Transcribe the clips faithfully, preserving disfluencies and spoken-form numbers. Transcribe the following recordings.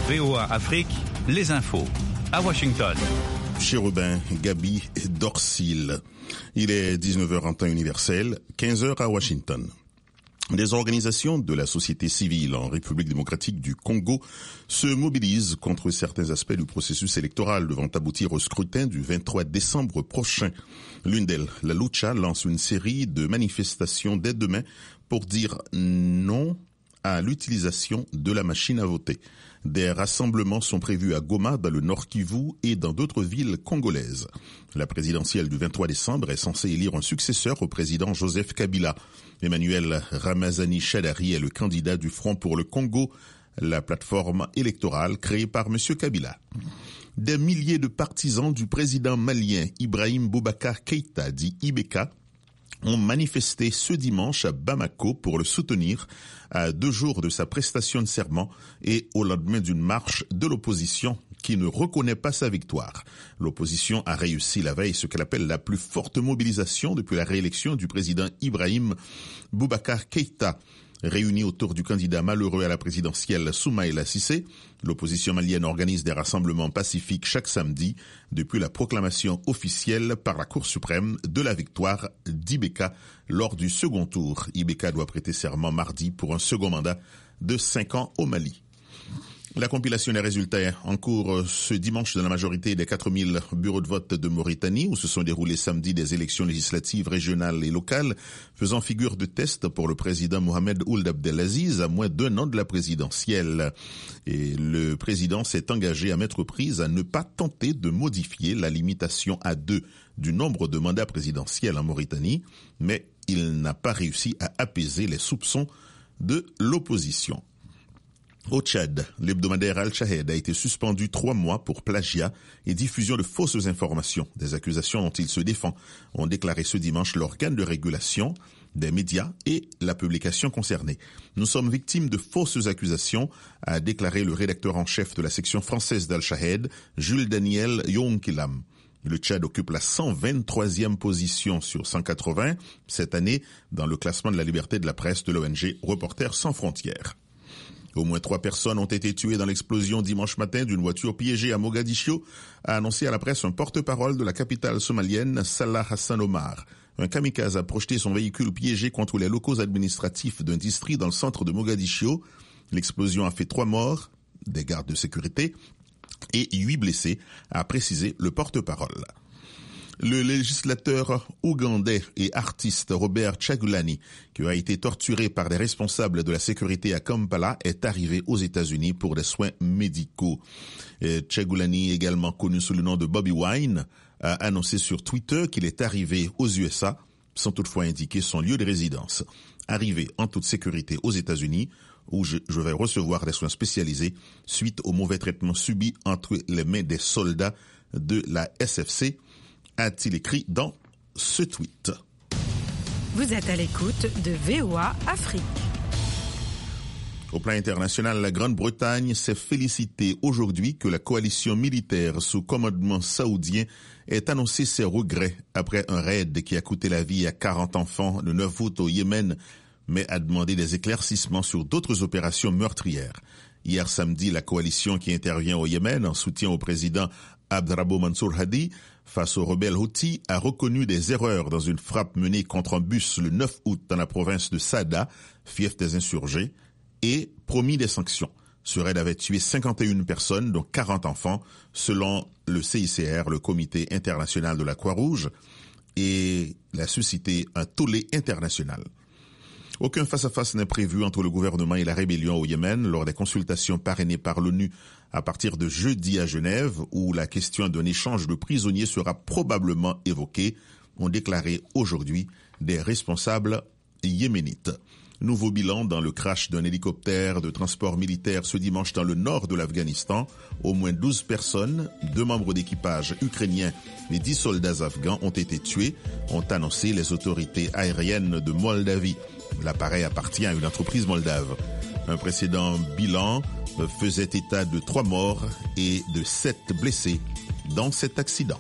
V O A Afrique, les infos. À Washington. Chérubin, Gabi et Dorsil. Il est dix-neuf heures en temps universel, quinze heures à Washington. Des organisations de la société civile en République démocratique du Congo se mobilisent contre certains aspects du processus électoral devant aboutir au scrutin du vingt-trois décembre prochain. L'une d'elles, la Lucha, lance une série de manifestations dès demain pour dire non à l'utilisation de la machine à voter. Des rassemblements sont prévus à Goma, dans le Nord Kivu et dans d'autres villes congolaises. La présidentielle du vingt-trois décembre est censée élire un successeur au président Joseph Kabila. Emmanuel Ramazani Shadari est le candidat du Front pour le Congo, la plateforme électorale créée par M. Kabila. Des milliers de partisans du président malien Ibrahim Boubacar Keïta, dit I B K, ont manifesté ce dimanche à Bamako pour le soutenir à deux jours de sa prestation de serment et au lendemain d'une marche de l'opposition qui ne reconnaît pas sa victoire. L'opposition a réussi la veille ce qu'elle appelle la plus forte mobilisation depuis la réélection du président Ibrahim Boubacar Keïta. Réunis autour du candidat malheureux à la présidentielle Soumaïla Cissé, l'opposition malienne organise des rassemblements pacifiques chaque samedi depuis la proclamation officielle par la Cour suprême de la victoire d'I B K lors du second tour. I B K doit prêter serment mardi pour un second mandat de cinq ans au Mali. La compilation des résultats en cours ce dimanche dans la majorité des quatre mille bureaux de vote de Mauritanie, où se sont déroulés samedi des élections législatives régionales et locales, faisant figure de test pour le président Mohamed Ould Abdelaziz à moins d'un an de la présidentielle. Et le président s'est engagé à mettre prise à ne pas tenter de modifier la limitation à deux du nombre de mandats présidentiels en Mauritanie, mais il n'a pas réussi à apaiser les soupçons de l'opposition. Au Tchad, l'hebdomadaire Al-Shahed a été suspendu trois mois pour plagiat et diffusion de fausses informations. Des accusations dont il se défend ont déclaré ce dimanche l'organe de régulation des médias et la publication concernée. Nous sommes victimes de fausses accusations, a déclaré le rédacteur en chef de la section française d'Al-Shahed, Jules Daniel Yonkilam. Le Tchad occupe la cent vingt-troisième position sur cent quatre-vingts cette année dans le classement de la liberté de la presse de l'O N G Reporters sans frontières. Au moins trois personnes ont été tuées dans l'explosion dimanche matin d'une voiture piégée à Mogadiscio, a annoncé à la presse un porte-parole de la capitale somalienne, Salah Hassan Omar. Un kamikaze a projeté son véhicule piégé contre les locaux administratifs d'un district dans le centre de Mogadiscio. L'explosion a fait trois morts, des gardes de sécurité, et huit blessés, a précisé le porte-parole. Le législateur ougandais et artiste Robert Kyagulanyi, qui a été torturé par des responsables de la sécurité à Kampala, est arrivé aux États-Unis pour des soins médicaux. Kyagulanyi, également connu sous le nom de Bobby Wine, a annoncé sur Twitter qu'il est arrivé aux U S A, sans toutefois indiquer son lieu de résidence. Arrivé en toute sécurité aux États-Unis, où je, je vais recevoir des soins spécialisés suite au mauvais traitement subi entre les mains des soldats de la S F C, a-t-il écrit dans ce tweet. Vous êtes à l'écoute de V O A Afrique. Au plan international, la Grande-Bretagne s'est félicitée aujourd'hui que la coalition militaire sous commandement saoudien ait annoncé ses regrets après un raid qui a coûté la vie à quarante enfants le neuf août au Yémen, mais a demandé des éclaircissements sur d'autres opérations meurtrières. Hier samedi, la coalition qui intervient au Yémen en soutien au président Abdrabbo Mansour Hadi face aux rebelles Houthis a reconnu des erreurs dans une frappe menée contre un bus le neuf août dans la province de Saada, fief des insurgés, et promis des sanctions. Ce raid avait tué cinquante et une personnes, dont quarante enfants, selon le C I C R, le Comité international de la Croix-Rouge, et a suscité un tollé international. Aucun face-à-face n'est prévu entre le gouvernement et la rébellion au Yémen lors des consultations parrainées par l'ONU à partir de jeudi à Genève, où la question d'un échange de prisonniers sera probablement évoquée, ont déclaré aujourd'hui des responsables yéménites. Nouveau bilan dans le crash d'un hélicoptère de transport militaire ce dimanche dans le nord de l'Afghanistan. Au moins douze personnes, deux membres d'équipage ukrainiens et dix soldats afghans ont été tués, ont annoncé les autorités aériennes de Moldavie. L'appareil appartient à une entreprise moldave. Un précédent bilan faisait état de trois morts et de sept blessés dans cet accident.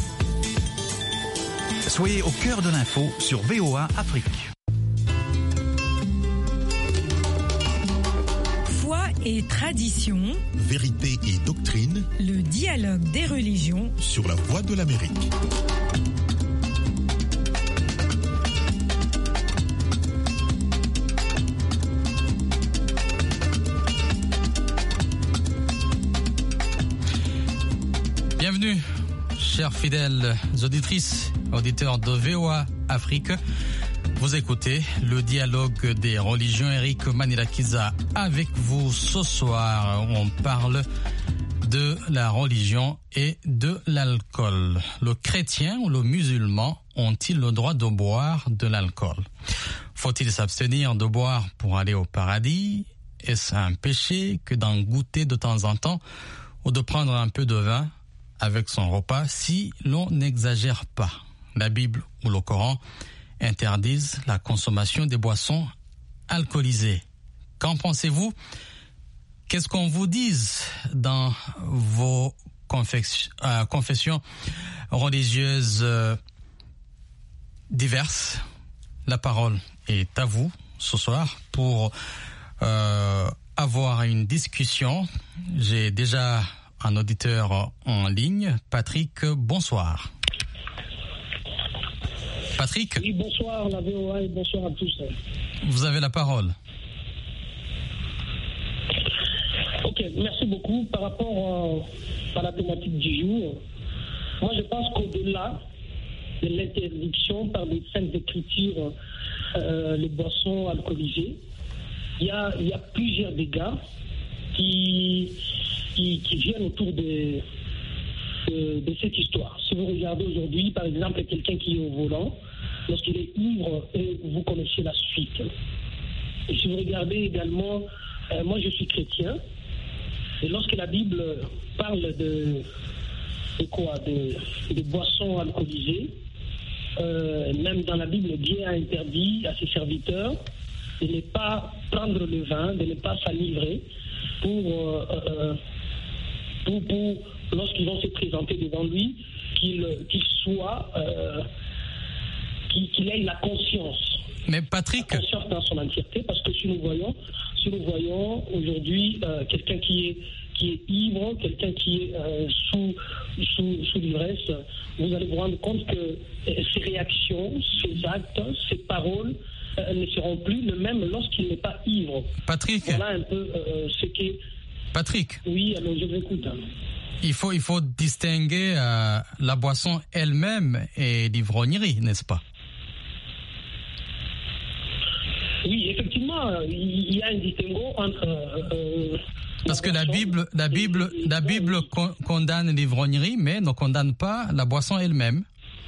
Soyez au cœur de l'info sur V O A Afrique. et tradition, vérité et doctrine, le dialogue des religions sur la Voix de l'Amérique. Bienvenue, chers fidèles auditrices, auditeurs de V O A Afrique. Vous écoutez le dialogue des religions. Eric Manilakiza avec vous ce soir. On parle de la religion et de l'alcool. Le chrétien ou le musulman ont-ils le droit de boire de l'alcool? Faut-il s'abstenir de boire pour aller au paradis? Est-ce un péché que d'en goûter de temps en temps ou de prendre un peu de vin avec son repas si l'on n'exagère pas? La Bible ou le Coran interdisent la consommation des boissons alcoolisées. Qu'en pensez-vous? Qu'est-ce qu'on vous dise dans vos confessions, euh, confessions religieuses euh, diverses? La parole est à vous ce soir pour euh, avoir une discussion. J'ai déjà un auditeur en ligne. Patrick, bonsoir. Patrick? Oui, bonsoir la V O A et bonsoir à tous. Vous avez la parole. Ok, merci beaucoup. Par rapport euh, à la thématique du jour, moi je pense qu'au-delà de l'interdiction par des saintes écritures, euh, les boissons alcoolisées, il y a, il y a plusieurs dégâts qui, qui, qui viennent autour de... De, de cette histoire. Si vous regardez aujourd'hui, par exemple, quelqu'un qui est au volant, lorsqu'il est ivre, vous connaissez la suite. Et si vous regardez également, euh, moi je suis chrétien, et lorsque la Bible parle de, de quoi, de, de boissons alcoolisées, euh, même dans la Bible, Dieu a interdit à ses serviteurs de ne pas prendre le vin, de ne pas s'enivrer pour, euh, euh, pour, pour lorsqu'ils vont se présenter devant lui, qu'il, qu'il soit, euh, qu'il, qu'il ait la conscience. Mais Patrick, la conscience dans son entièreté, parce que si nous voyons, si nous voyons aujourd'hui euh, quelqu'un qui est qui est ivre, quelqu'un qui est euh, sous, sous sous l'ivresse, vous allez vous rendre compte que euh, ses réactions, ses actes, ses paroles euh, ne seront plus le même lorsqu'il n'est pas ivre. Patrick. Voilà un peu euh, ce qui est. Patrick. Oui, alors je vous écoute. Il faut, il faut distinguer euh, la boisson elle-même et l'ivrognerie, n'est-ce pas? Oui, effectivement, il y a un distinguo entre... Euh, Parce que la Bible, la Bible, la Bible con- condamne l'ivrognerie, mais ne condamne pas la boisson elle-même.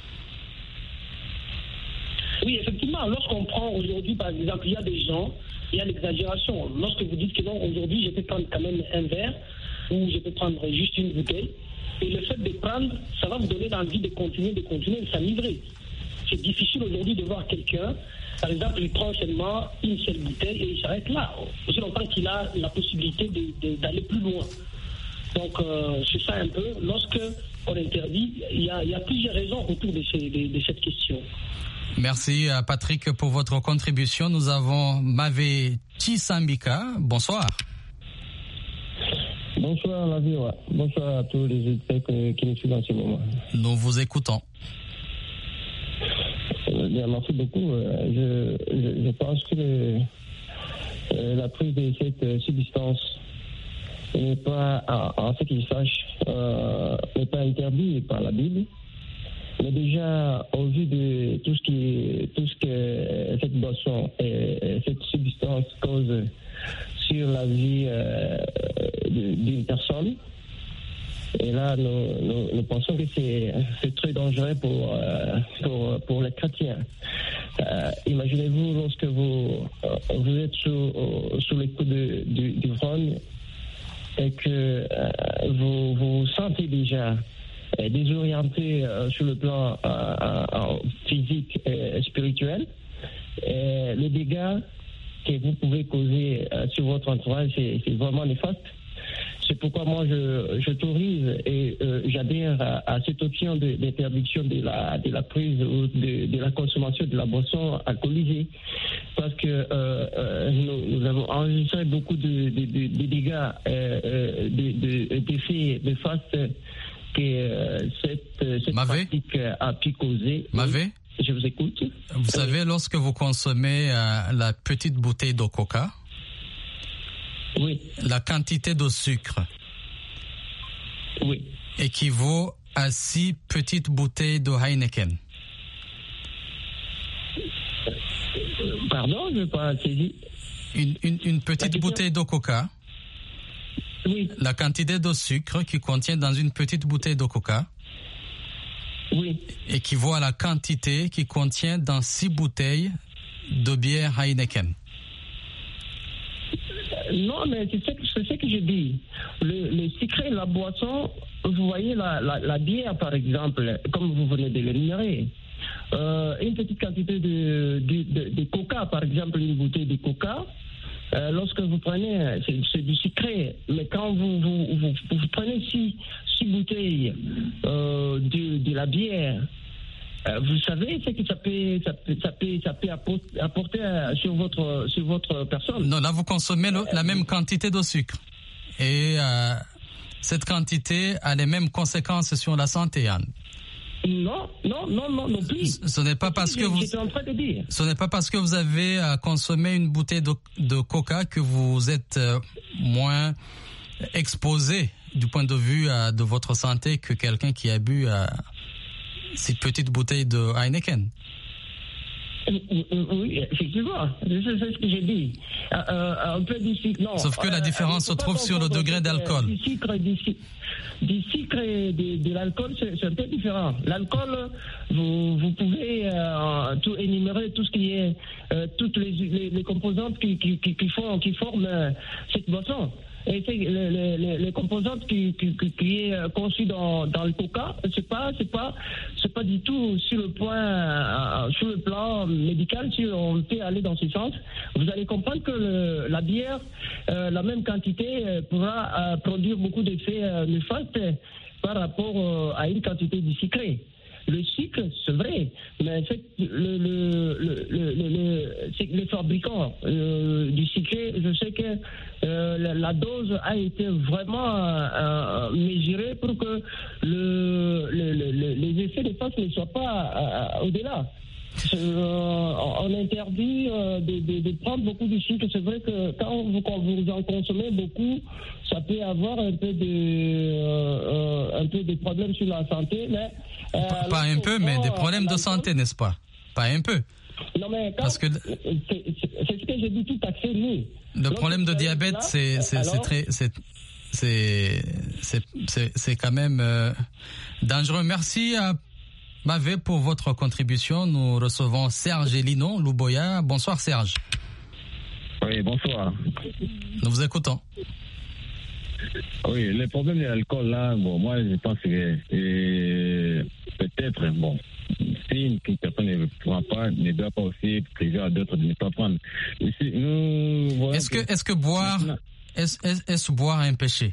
Oui, effectivement, lorsqu'on prend aujourd'hui, par exemple, il y a des gens, il y a l'exagération. Lorsque vous dites que non, aujourd'hui, je peux prendre quand même un verre, ou je peux prendre juste une bouteille, et le fait de prendre, ça va vous donner l'envie de continuer, de continuer, de s'enivrer. C'est difficile aujourd'hui de voir quelqu'un, par exemple, il prend seulement une seule bouteille et il s'arrête là. Aussi longtemps qu'il a la possibilité de, de, d'aller plus loin. Donc, euh, c'est ça un peu. Lorsque on interdit, il y a, il y a plusieurs raisons autour de, ces, de, de cette question. Merci à Patrick pour votre contribution. Nous avons Mavé Chisambika. Bonsoir. Bonsoir la V O A. Bonsoir à tous les auditeurs qui nous suivent en ce moment. Nous vous écoutons. Euh, bien, merci beaucoup. Euh, je, je, je pense que le, euh, la prise de cette euh, substance n'est pas, en, en ce qu'il sache, euh, n'est pas interdite par la Bible. Mais déjà, au vu de tout ce qui, tout ce que cette boisson et cette substance cause sur la vie euh, d'une personne, et là, nous, nous, nous pensons que c'est, c'est très dangereux pour, euh, pour, pour les chrétiens. Euh, imaginez-vous lorsque vous, euh, vous êtes sous, sous les coups de, du, du Rhône et que euh, vous vous sentez déjà désorienté euh, sur le plan euh, euh, physique et spirituel. Et les dégâts que vous pouvez causer euh, sur votre entourage, c'est, c'est vraiment néfaste. C'est pourquoi moi je j'autorise et euh, j'adhère à, à cette option de, d'interdiction de la de la prise ou de, de la consommation de la boisson alcoolisée, parce que euh, euh, nous, nous avons enregistré beaucoup de, de, de, de dégâts, euh, de, de, d'effets de face que euh, cette, cette pratique a pu causer. Mavé, je vous écoute. Vous euh, savez, lorsque vous consommez euh, la petite bouteille de coca, oui, la quantité de sucre, oui, équivaut à six petites bouteilles de Heineken. Pardon, je n'ai pas saisi. Une, une, une petite la bouteille de coca. Oui. La quantité de sucre qui contient dans une petite bouteille de coca. Oui. Équivaut à la quantité qui contient dans six bouteilles de bière Heineken. Non, mais c'est ce que, c'est ce que je dis. Le, le sucré, la boisson, vous voyez la, la, la bière, par exemple, comme vous venez de l'énumérer. Euh, une petite quantité de, de, de, de coca, par exemple, une bouteille de coca, euh, lorsque vous prenez, c'est, c'est du sucré, mais quand vous, vous, vous, vous prenez six, six bouteilles euh, de, de la bière, euh, vous savez ce que ça peut, ça peut, ça peut, ça peut apporter, apporter sur, votre, sur votre personne. Non, là vous consommez le, la même quantité de sucre. Et euh, cette quantité a les mêmes conséquences sur la santé, Anne. Non, non, non, non, non plus. Ce n'est pas parce que vous, j'étais en train de dire. Ce n'est pas parce que vous avez euh, consommé une bouteille de, de coca que vous êtes euh, moins exposé du point de vue euh, de votre santé que quelqu'un qui a bu euh, cette petite bouteille de Heineken. Oui, effectivement, c'est ce que j'ai dit. Euh, euh, un peu du sucre, non. Sauf que la différence euh, se trouve sur le degré d'alcool. Du sucre, du sucre, du sucre et de, de l'alcool, c'est, c'est un peu différent. L'alcool, vous, vous pouvez euh, tout énumérer, tout ce qui est, euh, toutes les, les, les composantes qui, qui, qui, qui, font, qui forment euh, cette boisson. Et c'est les, les, les composantes qui, qui, qui est conçue dans, dans le coca, c'est pas, c'est pas, c'est pas du tout sur le point, euh, sur le plan médical. Si on peut aller dans ce sens, vous allez comprendre que le, la bière, euh, la même quantité, euh, pourra euh, produire beaucoup d'effets euh, néfastes par rapport euh, à une quantité de sucré. Le sucre, c'est vrai, mais c'est le, le, le, le, le, c'est les fabricants euh, du sucré, je sais que euh, la, la dose a été vraiment euh, mesurée pour que le, le, le, les effets néfastes ne soient pas euh, au-delà. Euh, on interdit euh, de, de, de prendre beaucoup de sucre. C'est vrai que quand vous, quand vous en consommez beaucoup, ça peut avoir un peu de, euh, un peu de problèmes sur la santé. Mais, euh, pas pas un peu, mais des problèmes de santé, n'est-ce pas? Pas un peu. Non, mais quand, parce que c'est, c'est, c'est ce que j'ai dit tout à fait, nous. Le Donc, problème de diabète, là, c'est, c'est, alors, c'est très... C'est... C'est, c'est, c'est, c'est quand même euh, dangereux. Merci à Mavé pour votre contribution. Nous recevons Serge et Lino Louboya. Bonsoir Serge. Oui, bonsoir. Nous vous écoutons. Oui, le problème de l'alcool là, bon, moi je pense que euh, peut-être, bon, si une personne ne prend pas, ne doit pas aussi priver à d'autres de ne pas prendre. Ici, nous, est-ce que, que, est-ce que boire, est-ce, est-ce, est-ce boire un péché?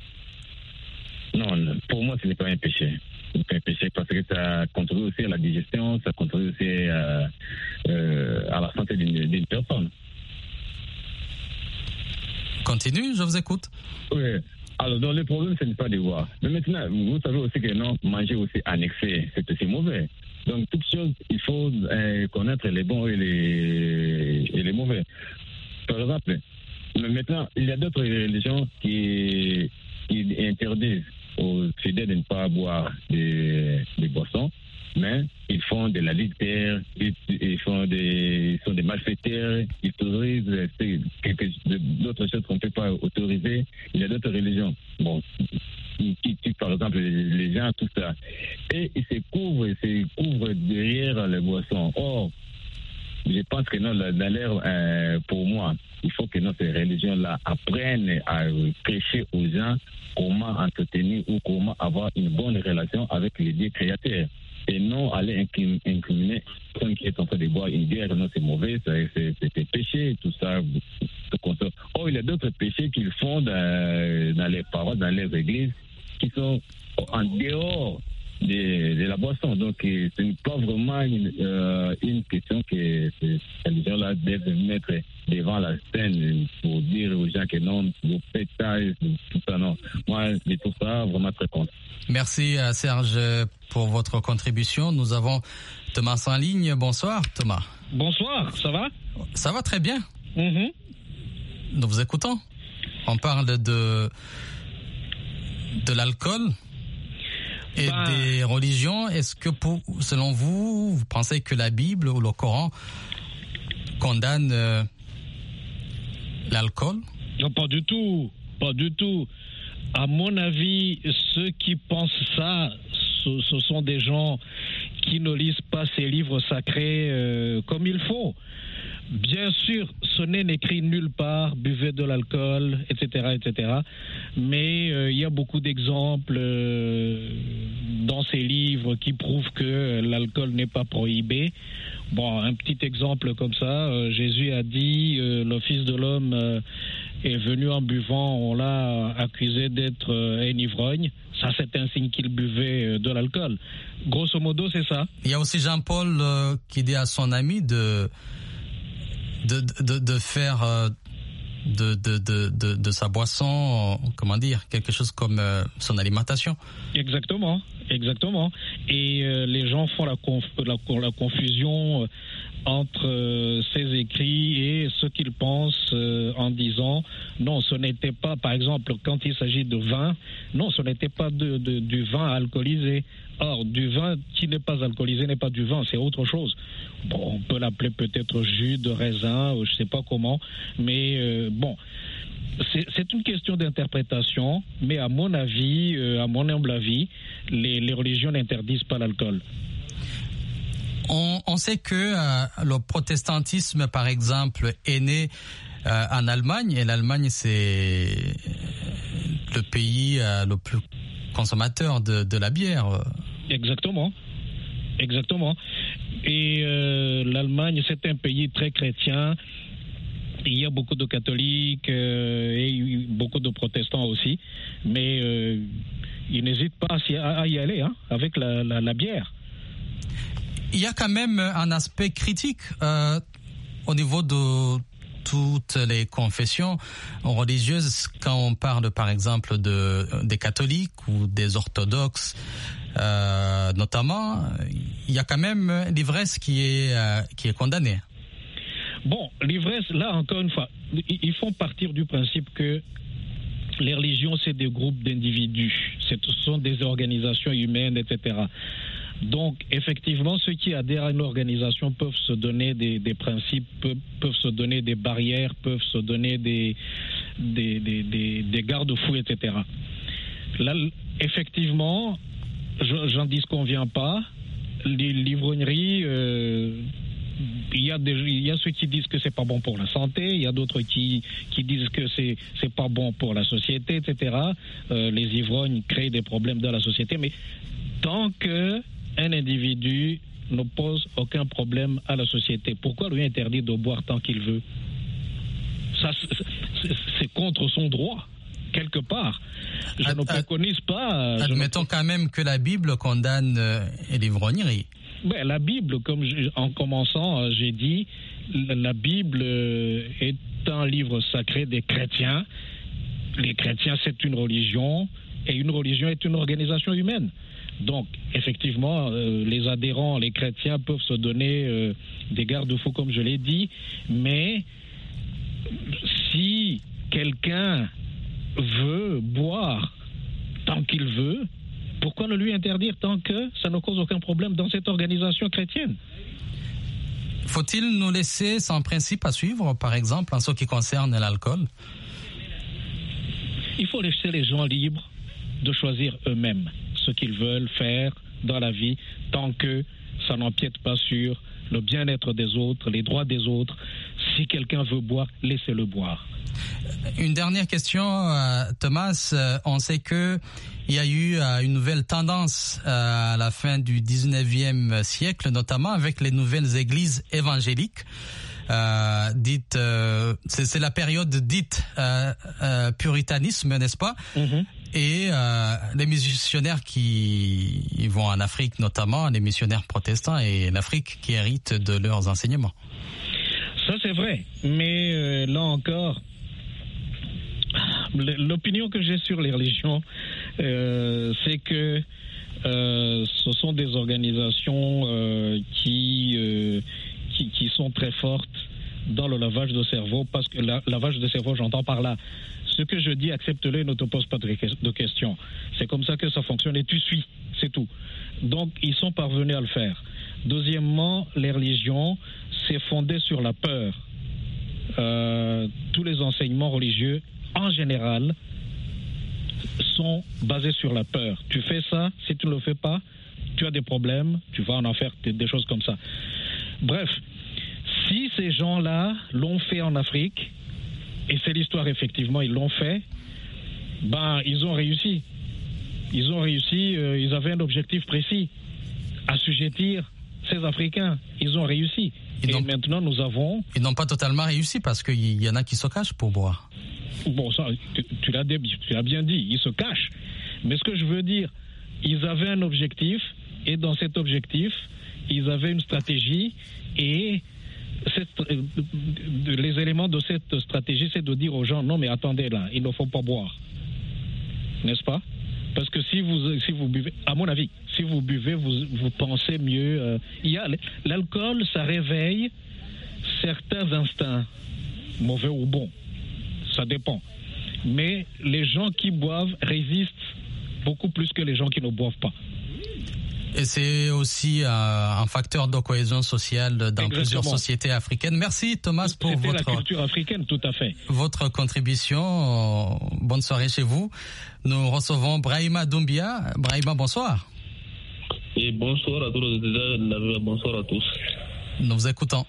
Non, pour moi ce n'est pas un péché. C'est pas un péché parce que ça contribue aussi à la digestion, ça contribue aussi euh, euh, à la santé d'une, d'une personne. Continue, je vous écoute. Oui. Alors, donc, le problème, ce n'est pas de boire. Mais maintenant, vous savez aussi que non, manger aussi en excès, c'est aussi mauvais. Donc, toutes choses, il faut euh, connaître les bons et les, et les mauvais. Par exemple, mais maintenant, il y a d'autres religions qui, qui interdisent aux fidèles de ne pas boire des, des boissons, mais ils font de l'adultère, ils, ils font des, ils sont des malfaiteurs, ils autorisent quelque, d'autres choses qu'on ne peut pas autoriser. Il y a d'autres religions, bon, qui tuent par exemple les, les gens, tout ça. Et ils se couvrent, ils se couvrent derrière les boissons. Or, je pense que non, dans l'air, euh, pour moi, il faut que non, ces religions-là apprennent à prêcher aux gens comment entretenir ou comment avoir une bonne relation avec les dieux créateurs. Et non aller incriminer quelqu'un qui est en train de boire une bière, non, c'est mauvais, c'est, c'est, c'est péché, tout ça. Or, il y a d'autres péchés qu'ils font dans, dans les paroles, dans les églises, qui sont en dehors de, de la boisson. Donc, ce n'est pas vraiment une, euh, une question que les gens-là doivent mettre devant la scène pour dire aux gens que non, vous faites ça, tout ça, non. Moi, je trouve ça vraiment très content. Merci à Serge pour votre contribution. Nous avons Thomas en ligne. Bonsoir, Thomas. Bonsoir, ça va? Ça va très bien. Mm-hmm. Nous vous écoutons. On parle de, de l'alcool et bah, des religions. Est-ce que, pour, selon vous, vous pensez que la Bible ou le Coran condamne euh, l'alcool? Non, pas du tout. Pas du tout. À mon avis, ceux qui pensent ça, ce, ce sont des gens qui ne lisent pas ces livres sacrés euh, comme il faut. Bien sûr, ce n'est écrit nulle part, buvez de l'alcool, et cetera, et cetera. Mais il euh, y a beaucoup d'exemples euh, dans ces livres qui prouvent que l'alcool n'est pas prohibé. Bon, un petit exemple comme ça, euh, Jésus a dit, euh, le Fils de l'homme euh, est venu en buvant, on l'a accusé d'être euh, un ivrogne. Ça, c'est un signe qu'il buvait euh, de l'alcool. Grosso modo, c'est ça. Il y a aussi Jean-Paul euh, qui dit à son ami de... De, de, de faire euh, de, de, de, de, de sa boisson, euh, comment dire, quelque chose comme euh, son alimentation. Exactement, exactement. Et euh, les gens font la, conf, la, la confusion entre euh, ces écrits et ce qu'ils pensent euh, en disant non, ce n'était pas, par exemple, quand il s'agit de vin, non, ce n'était pas de, de, du vin alcoolisé. Or, du vin qui n'est pas alcoolisé n'est pas du vin, c'est autre chose. Bon, on peut l'appeler peut-être jus de raisin, je ne sais pas comment, mais euh, bon, c'est, c'est une question d'interprétation, mais à mon avis, euh, à mon humble avis, les, les religions n'interdisent pas l'alcool. On, on sait que euh, le protestantisme, par exemple, est né euh, en Allemagne, et l'Allemagne, c'est le pays euh, le plus consommateur de, de la bière. Exactement. Exactement. Et euh, l'Allemagne, c'est un pays très chrétien. Il y a beaucoup de catholiques euh, et beaucoup de protestants aussi. Mais euh, ils n'hésitent pas à y aller hein, avec la, la, la bière. Il y a quand même un aspect critique euh, au niveau de toutes les confessions religieuses quand on parle par exemple de, des catholiques ou des orthodoxes euh, notamment, il y a quand même l'ivresse qui est, euh, qui est condamnée. Bon, l'ivresse, là encore une fois, ils font partir du principe que les religions c'est des groupes d'individus, ce sont des organisations humaines, et cetera. Donc, effectivement, ceux qui adhèrent à une organisation peuvent se donner des, des principes, peuvent, peuvent se donner des barrières, peuvent se donner des, des, des, des, des garde-fous, et cetera. Là, effectivement, je, j'en disconviens pas. Les l'ivrognerie, euh, il y a des, il y a ceux qui disent que c'est pas bon pour la santé, il y a d'autres qui, qui disent que c'est, c'est pas bon pour la société, et cetera. Euh, les ivrognes créent des problèmes dans la société, mais tant que un individu ne pose aucun problème à la société, pourquoi lui interdire de boire tant qu'il veut? Ça, c'est, c'est contre son droit, quelque part. Je ad, ne préconise pas... Admettons ne... quand même que la Bible condamne euh, l'ivrognerie. Ben, la Bible, comme je, en commençant, j'ai dit, la Bible est un livre sacré des chrétiens. Les chrétiens, c'est une religion, et une religion est une organisation humaine. Donc, effectivement, euh, les adhérents, les chrétiens peuvent se donner euh, des garde-fous, comme je l'ai dit, mais si quelqu'un veut boire tant qu'il veut, pourquoi ne lui interdire tant que ça ne cause aucun problème dans cette organisation chrétienne? Faut-il nous laisser sans principe à suivre, par exemple, en ce qui concerne l'alcool? Il faut laisser les gens libres de choisir eux-mêmes ce qu'ils veulent faire dans la vie, tant que ça n'empiète pas sur le bien-être des autres, les droits des autres. Si quelqu'un veut boire, laissez-le boire. Une dernière question, euh, Thomas. Euh, on sait que il y a eu euh, une nouvelle tendance euh, à la fin du dix-neuvième siècle, notamment avec les nouvelles églises évangéliques. euh, dite, euh, c'est, c'est la période dite euh, euh, puritanisme, n'est-ce pas? Mm-hmm. Et euh, les missionnaires qui ils vont en Afrique, notamment les missionnaires protestants, et l'Afrique qui hérite de leurs enseignements. Ça c'est vrai, mais euh, là encore, l'opinion que j'ai sur les religions, euh, c'est que euh, ce sont des organisations euh, qui, euh, qui qui sont très fortes dans le lavage de cerveau, parce que la, lavage de cerveau, j'entends par là, ce que je dis, accepte-le et ne te pose pas de, de questions. C'est comme ça que ça fonctionne et tu suis, c'est tout. Donc, ils sont parvenus à le faire. Deuxièmement, les religions, c'est fondé sur la peur. Euh, tous les enseignements religieux, en général, sont basés sur la peur. Tu fais ça, si tu ne le fais pas, tu as des problèmes, tu vas en en faire des, des choses comme ça. Bref, si ces gens-là l'ont fait en Afrique, et c'est l'histoire, effectivement, ils l'ont fait, ben, ils ont réussi. Ils ont réussi, euh, ils avaient un objectif précis, assujettir ces Africains. Ils ont réussi. Ils et maintenant, nous avons... Ils n'ont pas totalement réussi, parce qu'il y en a qui se cachent pour boire. Bon, ça, tu, tu, l'as, tu l'as bien dit, ils se cachent. Mais ce que je veux dire, ils avaient un objectif, et dans cet objectif, ils avaient une stratégie, et... Cette, les éléments de cette stratégie, c'est de dire aux gens, non mais attendez là, il ne faut pas boire, n'est-ce pas? Parce que si vous si vous buvez, à mon avis, si vous buvez, vous vous pensez mieux. Euh, il y a l'alcool, ça réveille certains instincts, mauvais ou bons, ça dépend. Mais les gens qui boivent résistent beaucoup plus que les gens qui ne boivent pas. Et c'est aussi euh, un facteur de cohésion sociale dans Exactement. Plusieurs sociétés africaines. Merci Thomas pour C'était votre la culture africaine, tout à fait. Votre contribution. Bonne soirée chez vous. Nous recevons Brahima Doumbia. Brahima, bonsoir. Et bonsoir à tous les auditeurs. Bonsoir à tous. Nous vous écoutons.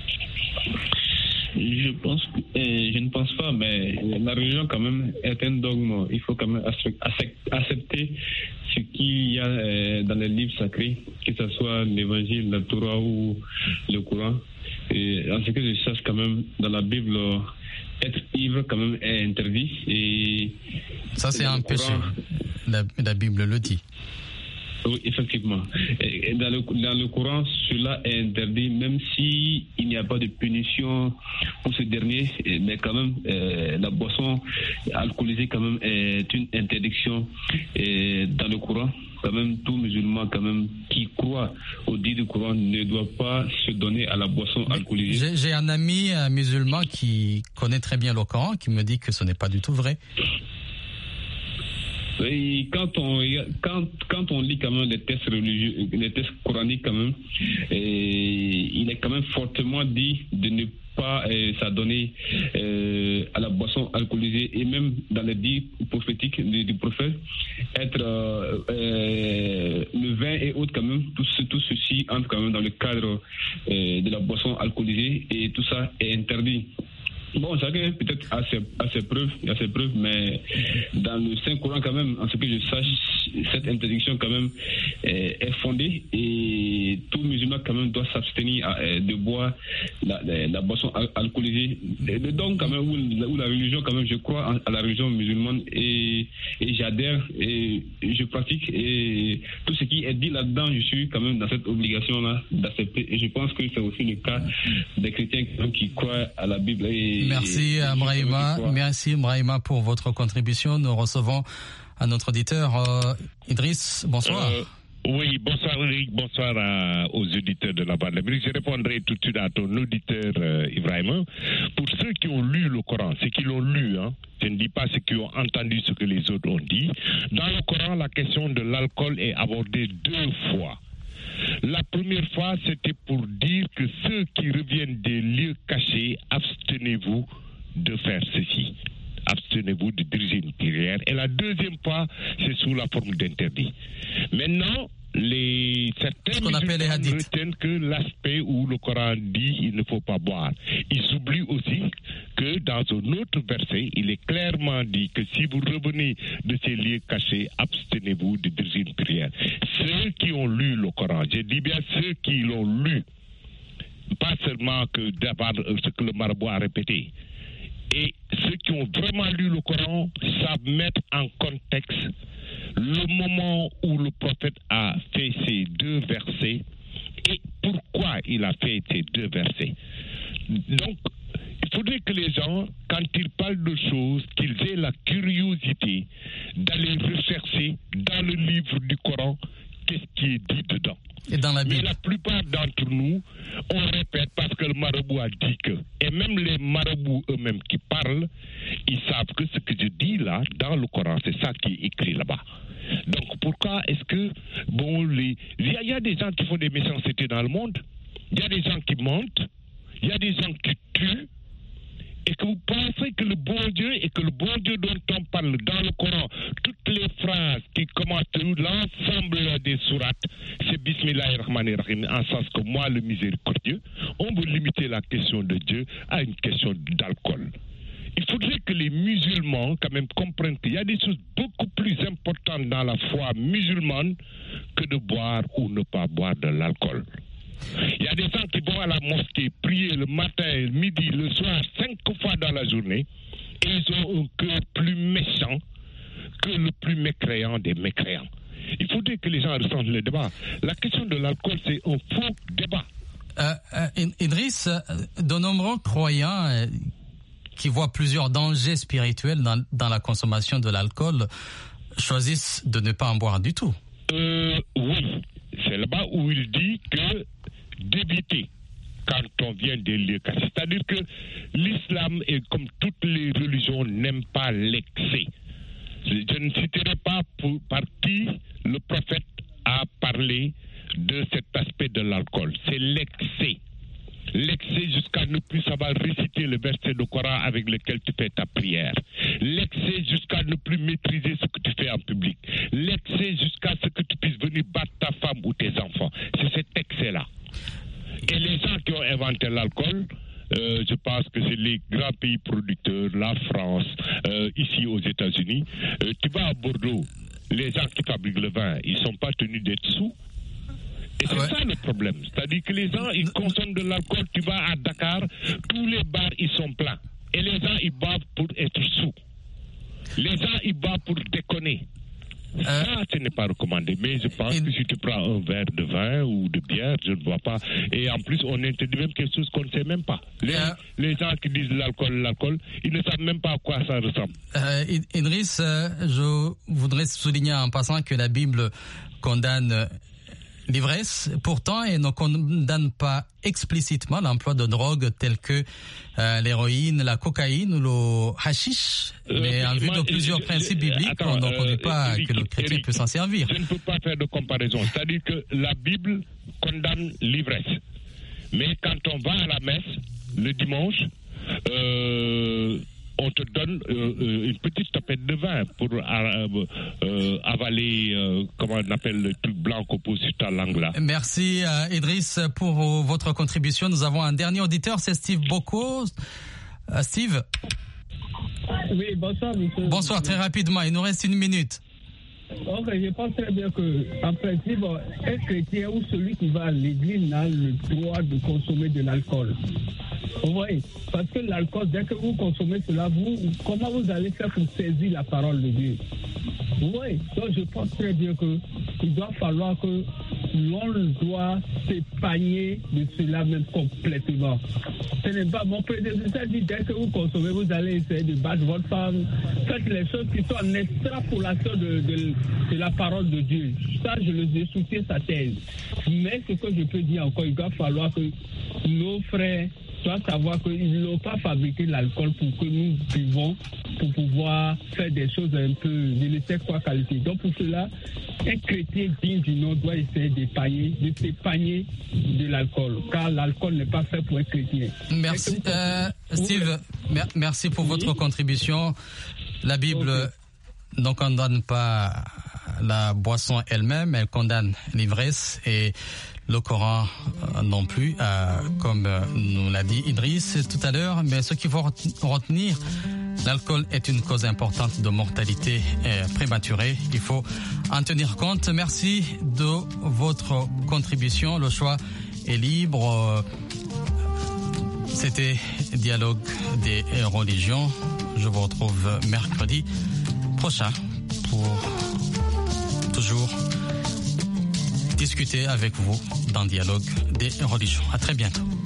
Je pense, que, euh, je ne pense pas, mais la religion quand même est un dogme. Il faut quand même accepter ce qu'il y a euh, dans les livres sacrés, que ce soit l'évangile, la Torah ou le Coran. Et en ce que je sache quand même, dans la Bible, être ivre quand même est interdit. Et ça c'est un péché. La, la Bible le dit. Oui, effectivement. Et dans le, dans le Coran, cela est interdit, même s'il n'y a pas de punition pour ce dernier, mais quand même, euh, la boisson alcoolisée quand même est une interdiction et dans le Coran. Quand même, tout musulman quand même qui croit au dit du Coran ne doit pas se donner à la boisson alcoolisée. J'ai, j'ai un ami un musulman qui connaît très bien le Coran, qui me dit que ce n'est pas du tout vrai. Et quand on quand quand on lit quand même les textes religieux, les textes coraniques quand même, et il est quand même fortement dit de ne pas euh, s'adonner euh, à la boisson alcoolisée, et même dans les dits prophétiques du, du prophète, être euh, euh, le vin et autres quand même, tout, ce, tout ceci entre quand même dans le cadre euh, de la boisson alcoolisée, et tout ça est interdit. Bon, chacun peut-être a ses, a ses preuves, a ses preuves, mais dans le Saint-Coran quand même, en ce que je sache, cette interdiction quand même est, est fondée, et tout musulman quand même doit s'abstenir à, de boire la, la, la boisson al- alcoolisée. Et donc quand même, où, où la religion quand même, je crois à la religion musulmane, et, et j'adhère et je pratique, et tout ce qui est dit là-dedans, je suis quand même dans cette obligation-là d'accepter. Et je pense que c'est aussi le cas des chrétiens qui croient à la Bible. Et Merci Brahima, merci Brahima pour votre contribution. Nous recevons un autre auditeur, euh, Idriss, bonsoir. Euh, oui, bonsoir Eric, bonsoir à, aux auditeurs de la Voix de l'Amérique. Je répondrai tout de suite à ton auditeur euh, Ibrahima. Pour ceux qui ont lu le Coran, ceux qui l'ont lu, hein, je ne dis pas ceux qui ont entendu ce que les autres ont dit. Dans le Coran, la question de l'alcool est abordée deux fois. La première fois, c'était pour dire que ceux qui reviennent des lieux cachés, abstenez-vous de faire ceci. Abstenez-vous de diriger une prière. Et la deuxième fois, c'est sous la forme d'interdit. Maintenant, les certains musulmans retiennent que l'aspect où le Coran dit il ne faut pas boire. Ils oublient aussi que dans un autre verset, il est clairement dit que si vous revenez de ces lieux cachés, abstenez-vous de diriger une prière. Ceux qui ont lu le Coran, je dis bien ceux qui l'ont lu, pas seulement que d'avoir ce que le marabout a répété. Et ceux qui ont vraiment lu le Coran savent mettre en contexte le moment où le prophète a fait ces deux versets et pourquoi il a fait ces deux versets. Donc, il faudrait que les gens, quand ils parlent de choses, qu'ils aient la curiosité d'aller rechercher dans le livre du Coran qu'est-ce qui est dit dedans. Et dans la Bible. Mais la plupart d'entre nous, on répète parce que le marabout a dit que. Et même les marabouts eux-mêmes qui parlent, ils savent que ce que je dis là, dans le Coran, c'est ça qui est écrit là-bas. Donc pourquoi est-ce que, bon, les... il y, y a des gens qui font des méchancetés dans le monde, il y a des gens qui mentent, il y a des gens qui tuent, et que vous pensez que le bon Dieu, et que le bon Dieu dont on parle dans le Coran, toutes les phrases qui commencent l'ensemble des sourates, c'est Bismillahirrahmanirrahim, en sens que moi, le miséricordieux, on veut limiter la question de Dieu à une question d'alcool. Il faudrait que les musulmans, quand même, comprennent qu'il y a des choses beaucoup plus importantes dans la foi musulmane que de boire ou ne pas boire de l'alcool. Il y a des gens qui vont à la mosquée prier le matin, le midi, le soir, cinq fois dans la journée, et ils ont un cœur plus méchant que le plus mécréant des mécréants. Il faudrait que les gens ressentent le débat. La question de l'alcool, c'est un faux débat. Euh, euh, Idriss, de nombreux croyants euh, qui voient plusieurs dangers spirituels dans, dans la consommation de l'alcool choisissent de ne pas en boire du tout. Euh, oui, c'est là-bas où il dit que d'éviter quand on vient des lieux cassés. C'est-à-dire que l'islam, et comme toutes les religions, n'aime pas l'excès. Je ne citerai pas pour, par qui le prophète a parlé de cet aspect de l'alcool. C'est l'excès. L'excès jusqu'à ne plus savoir réciter le verset du Coran avec lequel tu fais ta prière. L'excès jusqu'à ne plus maîtriser ce que tu fais en public. L'excès jusqu'à ce que tu puisses venir battre ta femme ou tes enfants. C'est cet excès-là. Et les gens qui ont inventé l'alcool, euh, je pense que c'est les grands pays producteurs, la France, euh, ici aux États-Unis. Euh, tu vas à Bordeaux, les gens qui fabriquent le vin, ils ne sont pas tenus d'être sous. Et c'est ah ouais. ça le problème. C'est-à-dire que les gens, ils consomment de l'alcool. Tu vas à Dakar, tous les bars, ils sont pleins. Et les gens, ils boivent pour être sous. Les gens, ils boivent pour déconner. Euh, ça, ce n'est pas recommandé. Mais je pense et... que si tu prends un verre de vin ou de bière, je ne vois pas. Et en plus, on interdit même quelque chose qu'on ne sait même pas. Les, euh... les gens qui disent l'alcool, l'alcool, ils ne savent même pas à quoi ça ressemble. Euh, Idriss, euh, je voudrais souligner en passant que la Bible condamne l'ivresse, pourtant, elle ne condamne pas explicitement l'emploi de drogues telles que euh, l'héroïne, la cocaïne ou le hashish. Euh, mais en vue de plusieurs je, principes je, bibliques, attends, on ne reconnaît pas Eric, que le chrétien Eric, peut s'en servir. Je ne peux pas faire de comparaison. C'est-à-dire que la Bible condamne l'ivresse. Mais quand on va à la messe, le dimanche, euh, on te donne euh, une petite tapette de vin pour euh, euh, avaler, euh, comment on appelle le truc blanc qu'on pose sur ta langue là. Merci euh, Idriss pour euh, votre contribution. Nous avons un dernier auditeur, c'est Steve Boko. Euh, Steve. Oui, bonsoir monsieur. Bonsoir, très rapidement, il nous reste une minute. Ok, je pense très bien que, en principe, un chrétien ou celui qui va à l'église n'a le droit de consommer de l'alcool. Vous voyez, parce que l'alcool, dès que vous consommez cela, vous, comment vous allez faire pour saisir la parole de Dieu? Vous voyez, donc je pense très bien qu'il doit falloir que l'on doit s'épargner de cela même complètement. Ce n'est pas mon prédécesseur dit, dès que vous consommez, vous allez essayer de battre votre femme. Faites les choses qui sont en extrapolation de, de, de la parole de Dieu. Ça, je le soutiens sa thèse. Mais ce que je peux dire encore, il doit falloir que nos frères doivent savoir qu'ils n'ont pas fabriqué l'alcool pour que nous buvons, pour pouvoir faire des choses un peu de ne sais quoi qualité. Donc pour cela, un chrétien digne du nom doit essayer d'épargner, de s'épargner de l'alcool, car l'alcool n'est pas fait pour un chrétien. Merci, euh, Steve, mer- merci pour oui. votre contribution. La Bible okay. ne condamne pas la boisson elle-même, elle condamne l'ivresse et le Coran euh, non plus, euh, comme euh, nous l'a dit Idriss tout à l'heure. Mais ce qu'il faut retenir, l'alcool est une cause importante de mortalité euh, prématurée. Il faut en tenir compte. Merci de votre contribution. Le choix est libre. C'était Dialogue des religions. Je vous retrouve mercredi prochain pour toujours discuter avec vous dans Dialogue des religions. À très bientôt.